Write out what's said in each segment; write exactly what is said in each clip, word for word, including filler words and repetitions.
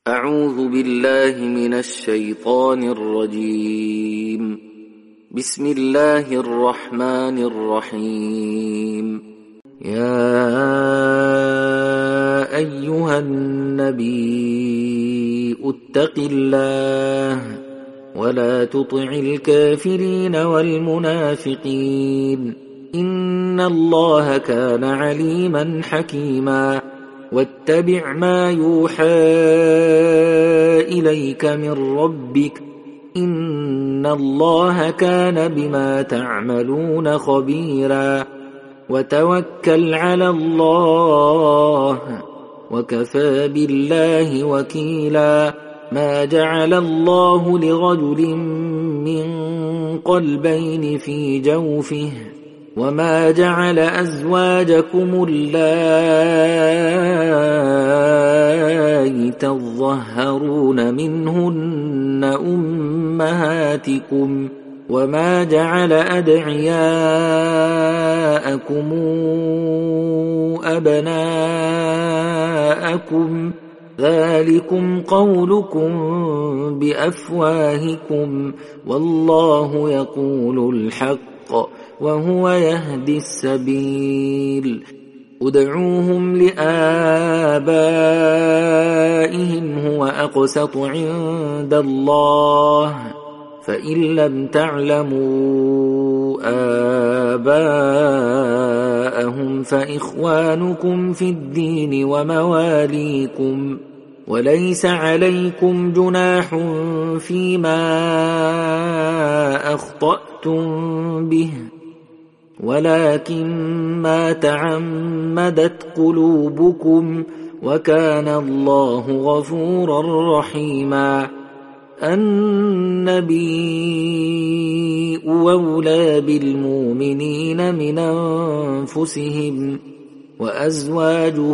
أعوذ بالله من الشيطان الرجيم. بسم الله الرحمن الرحيم. يا أيها النبي اتق الله ولا تطع الكافرين والمنافقين إن الله كان عليما حكيما. واتبع ما يوحى إليك من ربك إن الله كان بما تعملون خبيرا. وتوكل على الله وكفى بالله وكيلا. ما جعل الله لرجل من قلبين في جوفه وما جعل أزواجكم اللائي تظهرون منهن أمهاتكم وما جعل أدعياءكم أبناءكم ذلكم قولكم بأفواهكم والله يقول الحق وهو يهدي السبيل. ادعوهم لآبائهم هو أقسط عند الله فإن لم تعلموا آباءهم فإخوانكم في الدين ومواليكم وليس عليكم جناح فيما أخطأتم به ولكن ما تعمدت قلوبكم وكان الله غفورا رحيما. النبي أولى بالمؤمنين من أنفسهم وأزواجه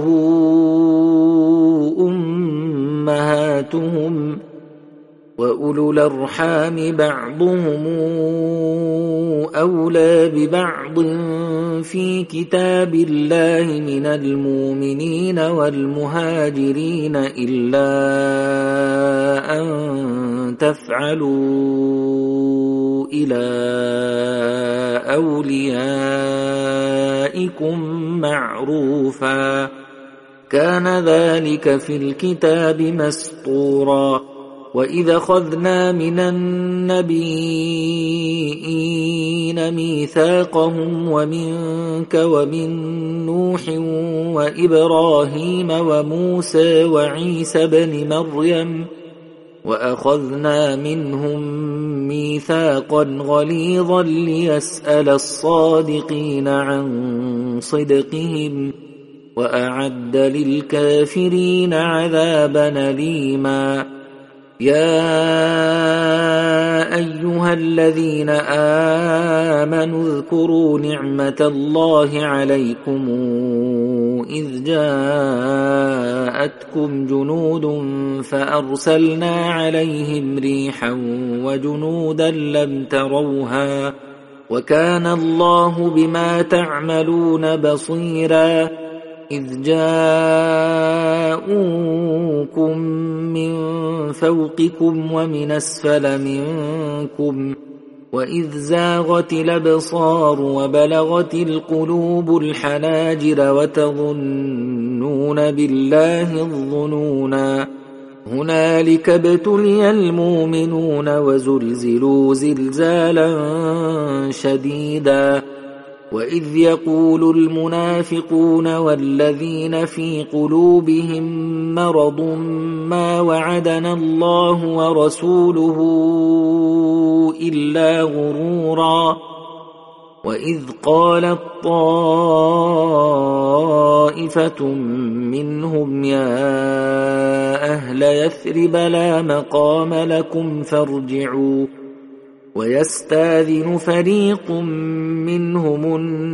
أمهاتهم وأولو الأرحام بعضهم أولى ببعض في كتاب الله من المؤمنين والمهاجرين إلا أن تفعلوا إلى أوليائكم معروفا كان ذلك في الكتاب مسطورا. وإذا أخذنا من النبيين ميثاقهم ومنك ومن نوح وإبراهيم وموسى وعيسى بن مريم وأخذنا منهم ميثاقا غليظا ليسأل الصادقين عن صدقهم وأعد للكافرين عذابا أليما. يا أيها الذين آمنوا اذكروا نعمة الله عليكم إذ جاءتكم جنود فأرسلنا عليهم ريحا وجنودا لم تروها وكان الله بما تعملون بصيرا. إذ جاءوكم من فوقكم ومن أسفل منكم وإذ زاغت الأبصار وبلغت القلوب الحناجر وتظنون بالله الظنونا هنالك ابتلي المؤمنون وزلزلوا زلزالا شديدا. وإذ يقول المنافقون والذين في قلوبهم مرض ما وعدنا الله ورسوله إلا غرورا. وإذ قالت طائفة منهم يا أهل يثرب لا مقام لكم فارجعوا ويستاذن فريق منهم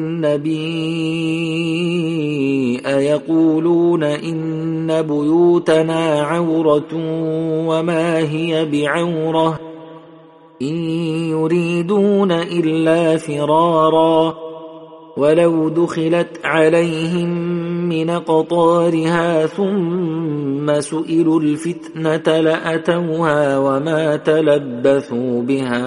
النبي أيقولون إن بيوتنا عورة وما هي بعورة إن يريدون إلا فرارا ولو دخلت عليهم من أقطارها ثم سئلوا الفتنة لأتوها وما تلبثوا بها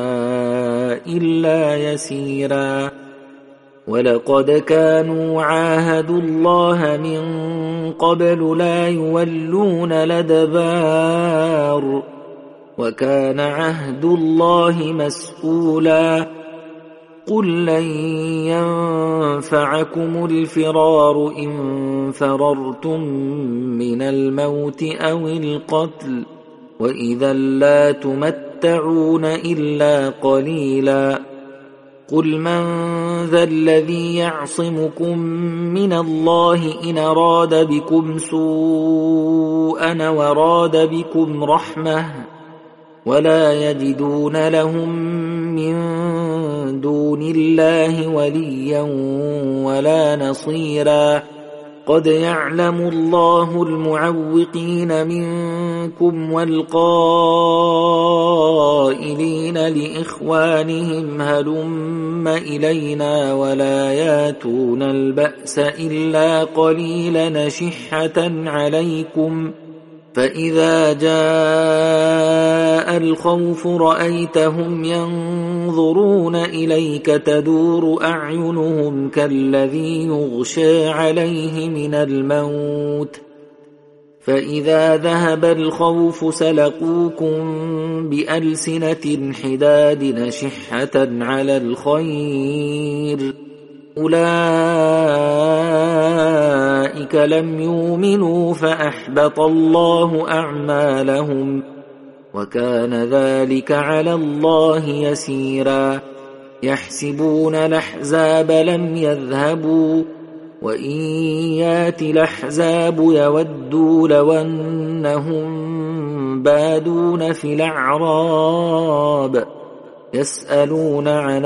إلا يسيرا ولقد كانوا عاهدوا الله من قبل لا يولون الأدبار وكان عهد الله مسؤولا قل لن ينفعكم الفرار إن فررتم من الموت أو القتل وإذا لا تمتعون إلا قليلا قل من ذا الذي يعصمكم من الله إن أراد بكم سوءا وراد بكم رحمة ولا يجدون لهم من دون الله وليا ولا نصيرا قد يعلم الله المعوقين منكم والقائلين لإخوانهم هلم إلينا ولا ياتون البأس إلا قليلا نشحة عليكم فإذا جاء الخوف رأيتهم ينظرون إليك تدور أعينهم كالذي يغشى عليه من الموت فإذا ذهب الخوف سلقوكم بألسنة حداد نشحة على الخير أولئك لم يؤمنوا فأحبط الله أعمالهم وكان ذلك على الله يسيرا يحسبون الأحزاب لم يذهبوا وإن يات الأحزاب يودوا لو أنهم بادون في الأعراب يسألون عن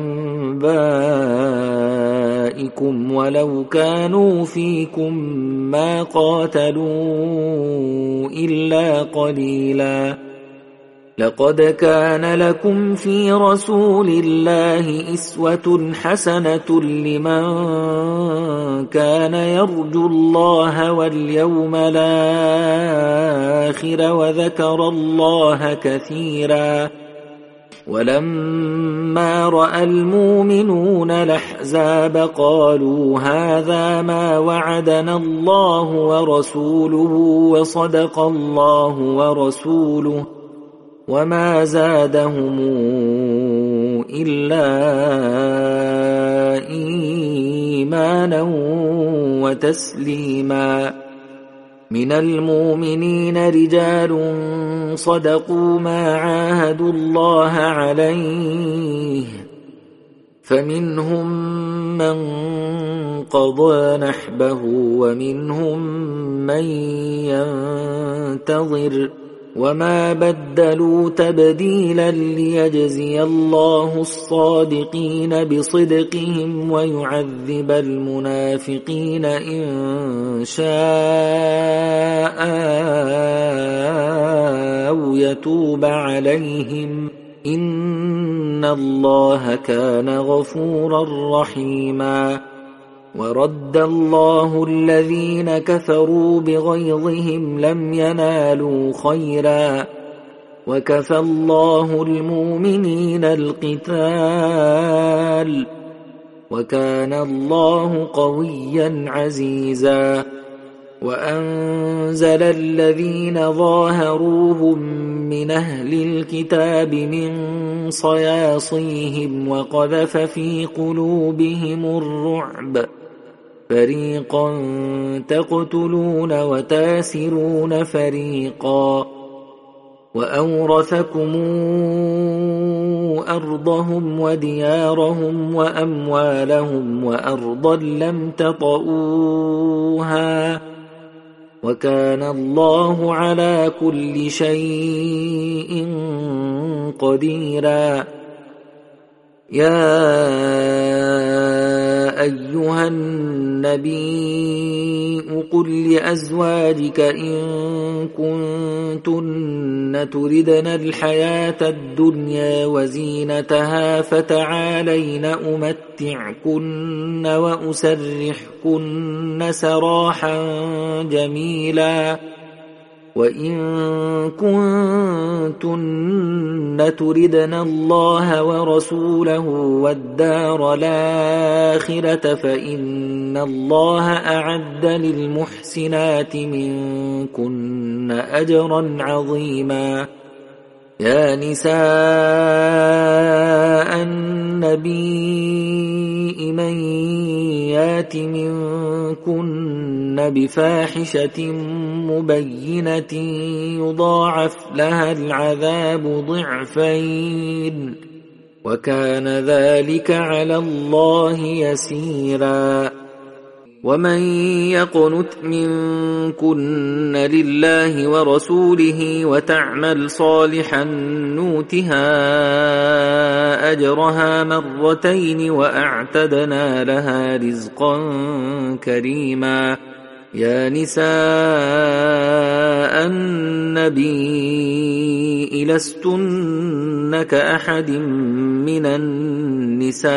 أنبائكم ولو كانوا فيكم ما قاتلوا إلا قليلا لقد كان لكم في رسول الله أسوة حسنة لمن كان يرجو الله واليوم الآخر وذكر الله كثيرا ولما رأى المؤمنون الأحزاب قالوا هذا ما وعدنا الله ورسوله وصدق الله ورسوله وما زادهم إلا إيمانا وتسليما من المؤمنين رجال صدقوا ما عاهدوا الله عليه فمنهم من قضى نحبه ومنهم من ينتظر وما بدلوا تبديلا ليجزي الله الصادقين بصدقهم ويعذب المنافقين إن شاء أو يتوب عليهم إن الله كان غفورا رحيما ورد الله الذين كفروا بغيظهم لم ينالوا خيرا وكفى الله المؤمنين القتال وكان الله قويا عزيزا وأنزل الذين ظاهروهم من أهل الكتاب من صياصيهم وقذف في قلوبهم الرعب فريقا تقتلون وتاسرون فريقا وأورثكم أرضهم وديارهم وأموالهم وأرضا لم تطئوها وكان الله على كل شيء قديرا يا أيها النبي قل لأزواجك إن كنتن تردن الحياة الدنيا وزينتها فتعالين أمتعكن وأسرحكن سراحا جميلا وإن كنتن تردن الله ورسوله والدار الآخرة فإن الله أعد للمحسنات منكن أجرا عظيما. يا نساء النبي من يات منكن بفاحشة مبينة يضاعف لها العذاب ضعفين وكان ذلك على الله يسيرا. ومن يقنت منكن لله ورسوله وتعمل صالحا نوتها أجرها مرتين وأعتدنا لها رزقا كريما. يا نساء النبي لستن كأحد من النساء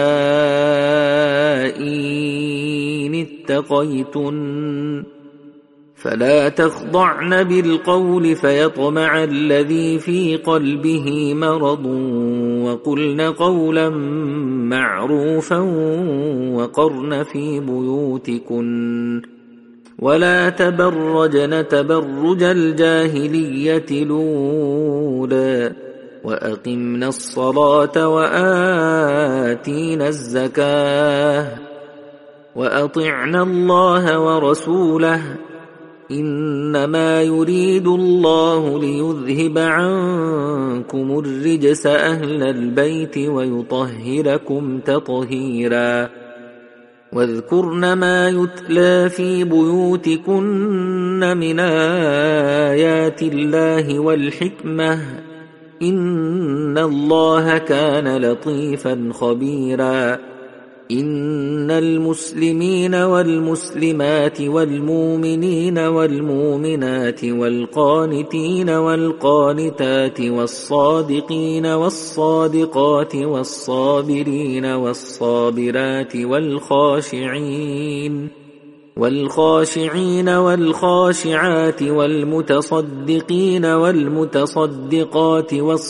إن اتقيتن فلا تخضعن بالقول فيطمع الذي في قلبه مرض وقلن قولا معروفا وقرن في بيوتكن ولا تبرجن تبرج الجاهلية الأولى وأقمنا الصلاة وآتينا الزكاة وأطعنا الله ورسوله إنما يريد الله ليذهب عنكم الرجس أهل البيت ويطهركم تطهيرا. واذكرن ما يتلى في بيوتكن من آيات الله والحكمة إن الله كان لطيفا خبيرا. إن المسلمين والمسلمات والمؤمنين والمؤمنات والقانتين والقانتات والصادقين والصادقات والصابرين والصابرات والخاشعين والخاشعين والخاشعات والمتصدقين والمتصدقات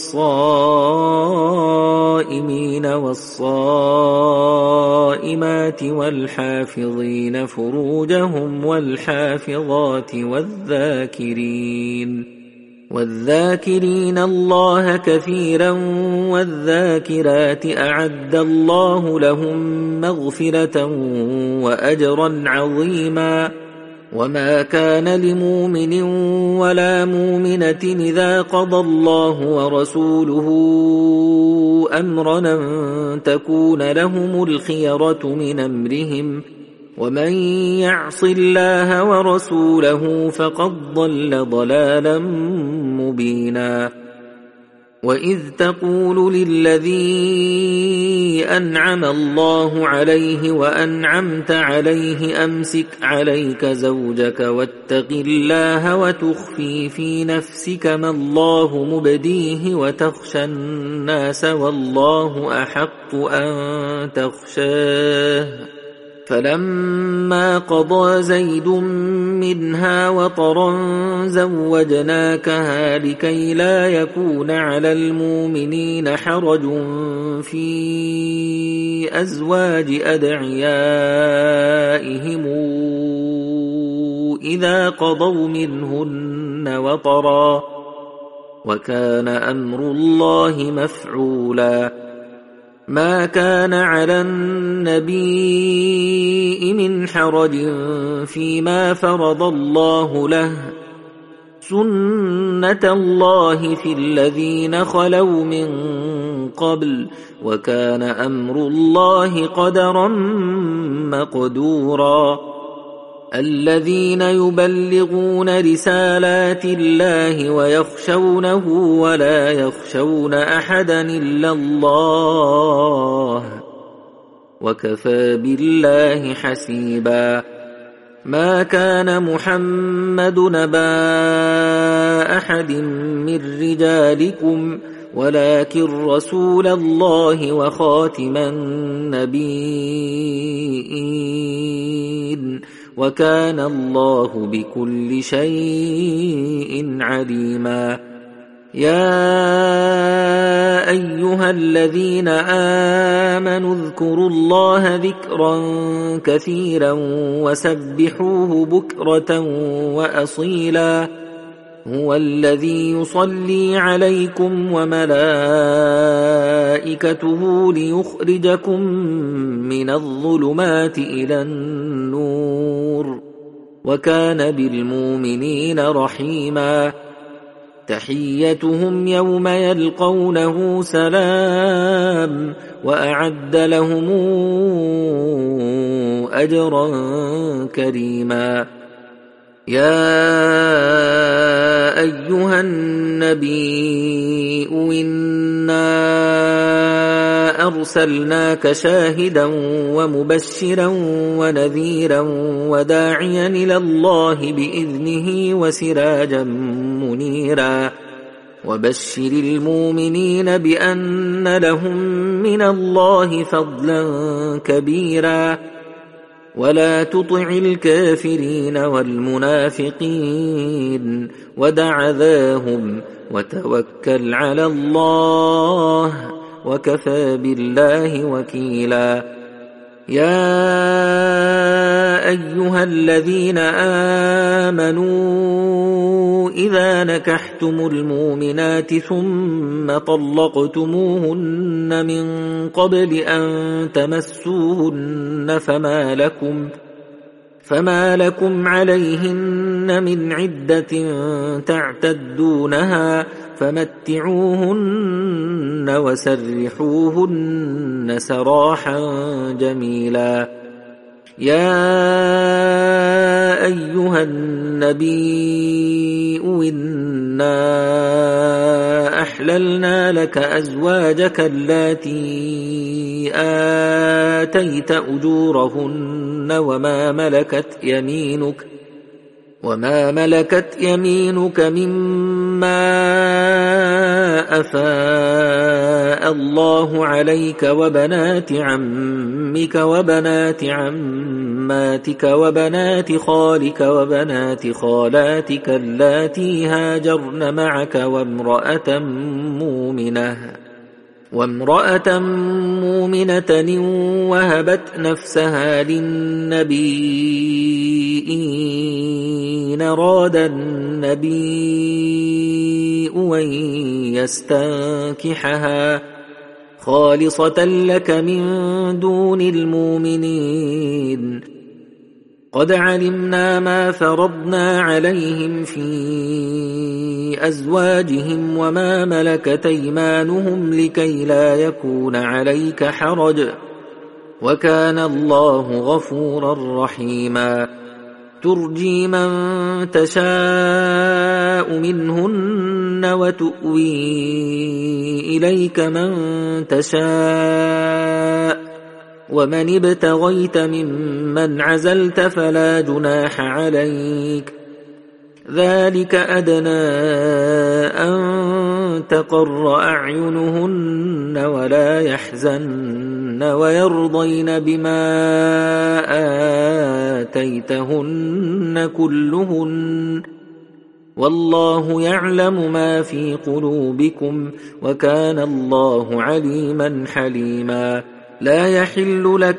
والصائمين والصائمات والحافظين فروجهم والحافظات والذاكرين والذاكرين الله كثيرا والذاكرات أعد الله لهم مغفرة وأجرا عظيما. وما كان لمؤمن ولا مؤمنة إذا قضى الله ورسوله أمرا أن تكون لهم الخيرة من أمرهم ومن يعص الله ورسوله فقد ضل ضلالا مبينا. وإذ تقول للذي أنعم الله عليه وأنعمت عليه أمسك عليك زوجك واتق الله وتخفي في نفسك ما الله مبديه وتخشى الناس والله أحق أن تخشاه فلما قضى زيد منها وطرا زوجناكها لكي لا يكون على المؤمنين حرج في أزواج أدعيائهم إذا قضوا منهن وطرا وكان أمر الله مفعولا. ما كان على النبي من حرج فيما فرض الله له سنة الله في الذين خلوا من قبل وكان أمر الله قدرا مقدورا. الذين يبلغون رسالات الله ويخشونه ولا يخشون أحدا إلا الله وكفى بالله حسيبا. ما كان محمد نبا أحد من رجالكم ولكن رسول الله وخاتم النبيين وكان الله بكل شيء عليما. يا أيها الذين آمنوا اذكروا الله ذكرا كثيرا وسبحوه بكرة وأصيلا. هو الذي يصلي عليكم وملائكته ليخرجكم من الظلمات إلى النور وكان بالمؤمنين رحيما. تحيتهم يوم يلقونه سلام وأعد لهم أجرا كريما. يا أيها النبي إنا أرسلناك شاهدا ومبشرا ونذيرا وداعيا إلى الله بإذنه وسراجا منيرا. وبشر المؤمنين بأن لهم من الله فضلا كبيرا. ولا تطع الكافرين والمنافقين ودع ذاهم وتوكل على الله وكفى بالله وكيلا. يا أيها الذين آمنوا إذا نكحتم المؤمنات ثم طلقتموهن من قبل أن تمسوهن فما لكم فما لكم عليهن من عدة تعتدونها فمتعوهن وسرحوهن سراحا جميلا. يا أيها النبي إنا أحللنا لك أزواجك اللاتي آتيت أجورهن وما ملكت يمينك وما ملكت يمينك مما أفاء الله عليك وبنات عمك وبنات عماتك وبنات خالك وبنات خالاتك اللاتي هاجرن معك وامرأة مؤمنة وامرأة مؤمنة وهبت نفسها للنبي إن أراد النبي أن يستنكحها خالصة لك من دون المؤمنين. قد علمنا ما فرضنا عليهم في أزواجهم وما ملكت أيمانهم لكي لا يكون عليك حرج وكان الله غفورا رحيما. ترجي من تشاء منهن وتؤوي إليك من تشاء ومن ابتغيت ممن عزلت فلا جناح عليك. ذلك أدنى أن تقر أعينهن ولا يحزن ويرضين بما آتيتهن كلهن والله يعلم ما في قلوبكم وكان الله عليما حليما. لا يحل لك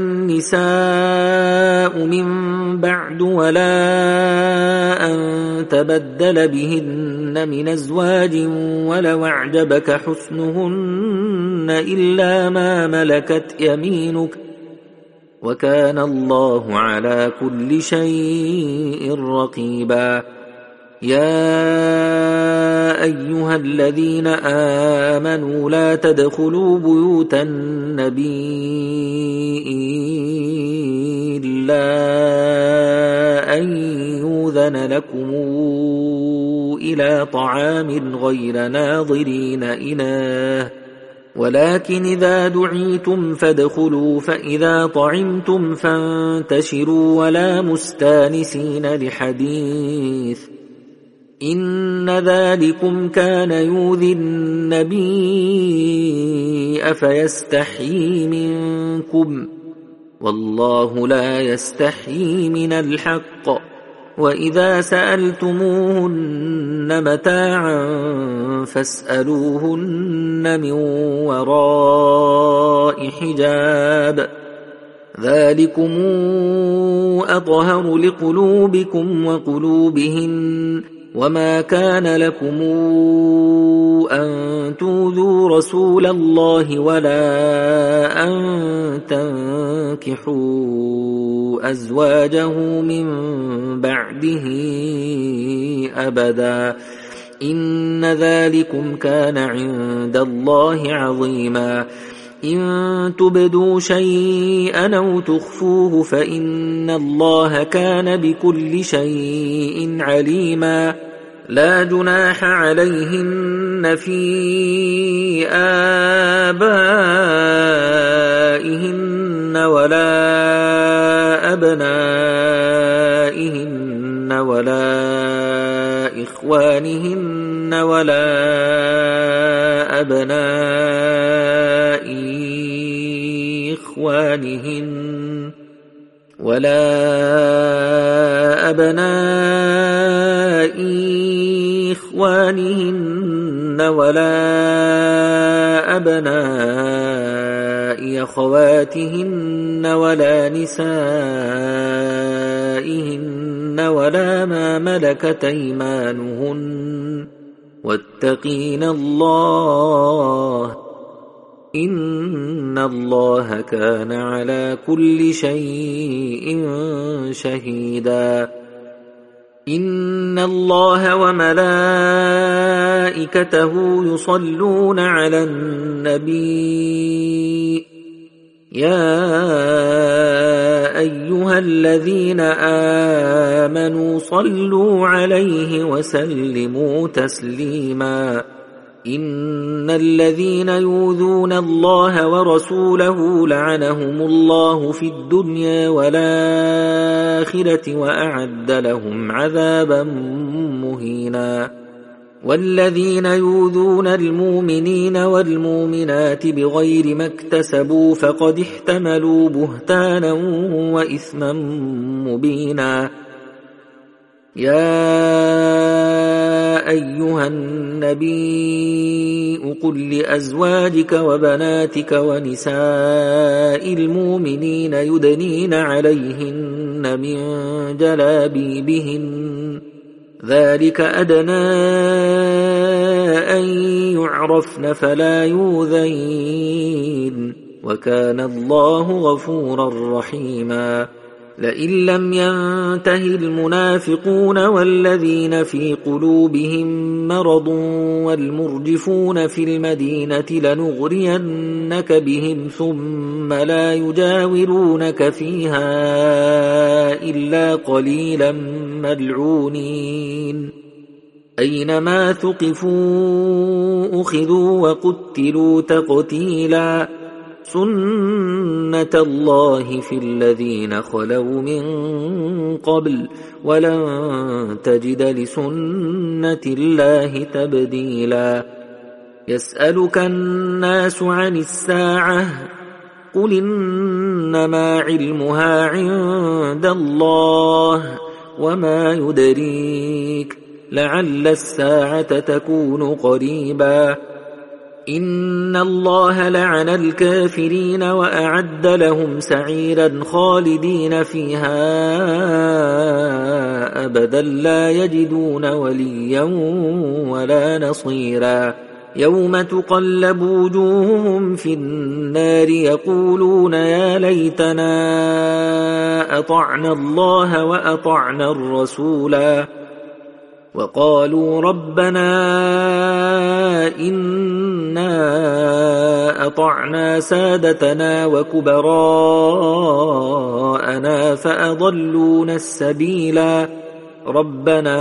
النساء من بعد ولا أن تبدل بهن من أزواج ولو أعجبك حسنهن إلا ما ملكت يمينك وكان الله على كل شيء رقيبا. يا أيها الذين آمنوا لا تدخلوا بيوت النبي إلا يؤذن لكم إلى طعام غير ناظرين إناه ولكن إذا دعيتم فادخلوا فإذا طعمتم فانتشروا ولا مستانسين لحديث إن ذلكم كان يؤذي النبي فيستحيي منكم والله لا يستحيي من الحق وإذا سألتموهن متاعا فاسألوهن من وراء حجاب ذلكم أطهر لقلوبكم وقلوبهن وما كان لكم أن تؤذوا رسول الله ولا أن تنكحوا أزواجه من بعده أبدا إن ذلكم كان عند الله عظيما إن تبدوا شيئا أو تخفوه فإن الله كان بكل شيء عليما لا جناح عليهن في آبائهن ولا أبنائهن ولا إخوانهن ولا أبناء إخوانهن ولا أبناء إخوانهن ولا أبناء أخواتهن ولا نسائهن ولا ما ملكت أيمانهن واتقين الله إن الله كان على كل شيء شهيدا إن الله وملائكته يصلون على النبي يا أيها الذين آمنوا صلوا عليه وسلموا تسليما إن الذين يؤذون الله ورسوله لعنهم الله في الدنيا والآخرة وأعد لهم عذابا مهينا والذين يؤذون المؤمنين والمؤمنات بغير ما اكتسبوا فقد احتملوا بهتانا وإثما مبينا يا أيها النبي قل لأزواجك وبناتك ونساء المؤمنين يدنين عليهن من جلابيبهن ذلك أدنى أن يعرفن فلا يؤذين وكان الله غفورا رحيما لئن لم ينته المنافقون والذين في قلوبهم مرض والمرجفون في المدينة لنغرينك بهم ثم لا يجاورونك فيها إلا قليلا ملعونين أينما ثقفوا أخذوا وقتلوا تقتيلا سنة الله في الذين خلوا من قبل ولن تجد لسنة الله تبديلا يسألك الناس عن الساعة قل إنما علمها عند الله وما يدريك لعل الساعة تكون قريبا إن الله لعن الكافرين وأعد لهم سعيرا خالدين فيها أبدا لا يجدون وليا ولا نصيرا يوم تقلب وجوههم في النار يقولون يا ليتنا أطعنا الله وأطعنا الرسولا وقالوا ربنا إنا أطعنا سادتنا وكبراءنا فأضلونا السبيلا ربنا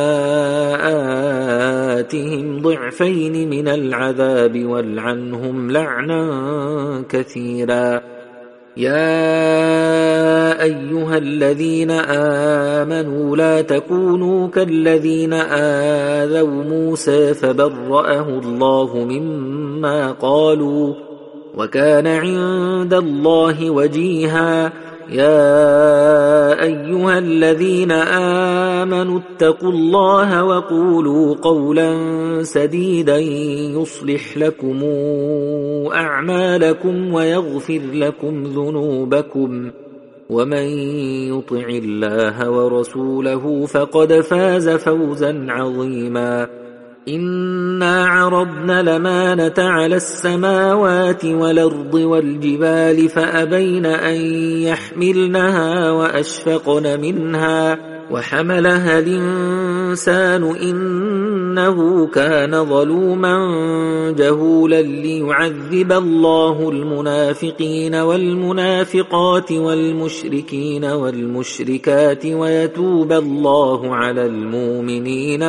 آتهم ضعفين من العذاب والعنهم لعنا كثيرا يا أيها الذين آمنوا لا تكونوا كالذين آذوا موسى فبرأه الله مما قالوا وكان عند الله وجيها يا أيها الذين آمنوا اتقوا الله وقولوا قولا سديدا يصلح لكم أعمالكم ويغفر لكم ذنوبكم ومن يطع الله ورسوله فقد فاز فوزا عظيما إنا عرضنا الأمانة على السماوات والأرض والجبال فأبين أن يحملنها وأشفقن منها وحملها الإنسان إنه كان ظلوما جهولا ليعذب الله المنافقين والمنافقات والمشركين والمشركات ويتوب الله على المؤمنين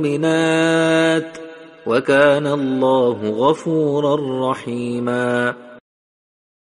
والمؤمنات وكان الله غفورا رحيما